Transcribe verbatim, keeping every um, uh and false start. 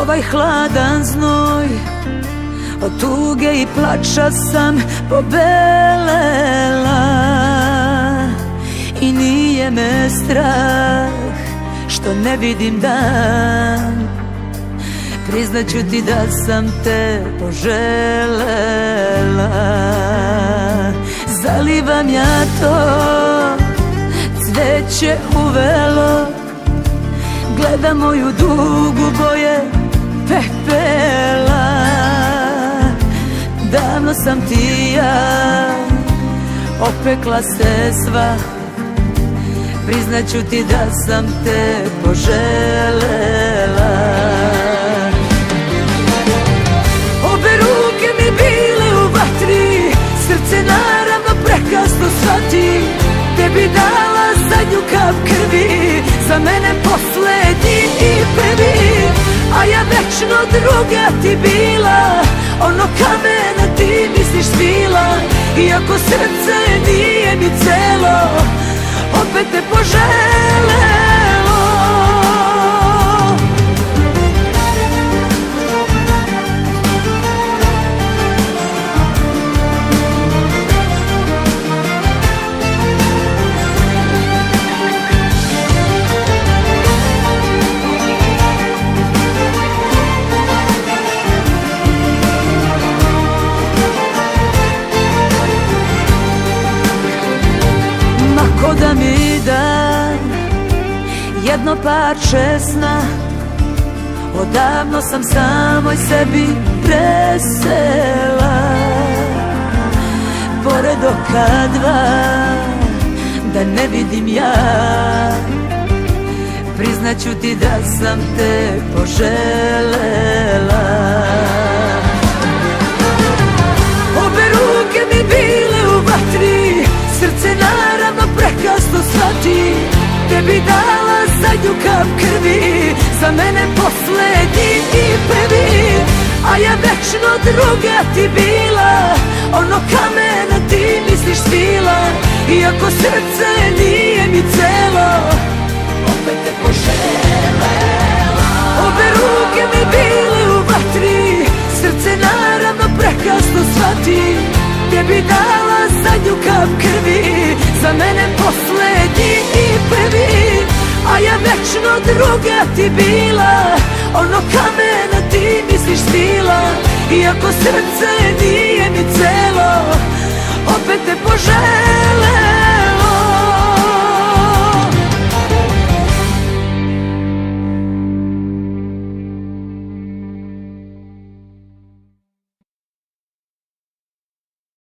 ovaj hladan znoj, od tuge i plača sam pobelela. I nije me strah što ne vidim dan, priznaću ti da sam te poželela. Zalivam ja to cveće uvelo, gleda moju dugu boje pepela. Davno sam ti ja opekla se sva, priznaću ti da sam te poželela. Obe ruke mi bile u vatri, srce naravno prekasno shvati. Tebi dala zadnju kap krvi, za mene poslednji i prvi. A ja večno druga ti bila, ono kamena ti misliš svila. Iako srce nije mi celo, opet te poželelo. Ko da mi dan jedno parče sna, odavno sam samoj sebi presela. Pored oka dva da ne vidim ja, priznaću ti da sam te poželela. Obe ruke mi bile u vatri, srce naravno prekasno shvati. Tebi dala zadnju kap krvi, za mene poslednji i prvi. A ja večno druga ti bila, ono kamena ti misliš svila. Iako srce nije mi celo, opet te poželela. Obe ruke mi bile u vatri, srce naravno prekasno shvati. Tebi dala zadnju kap krvi, za mene poslednji i prvi. A ja večno druga ti bila, ono kamena ti misliš svila. Iako srce nije mi celo, opet te poželela.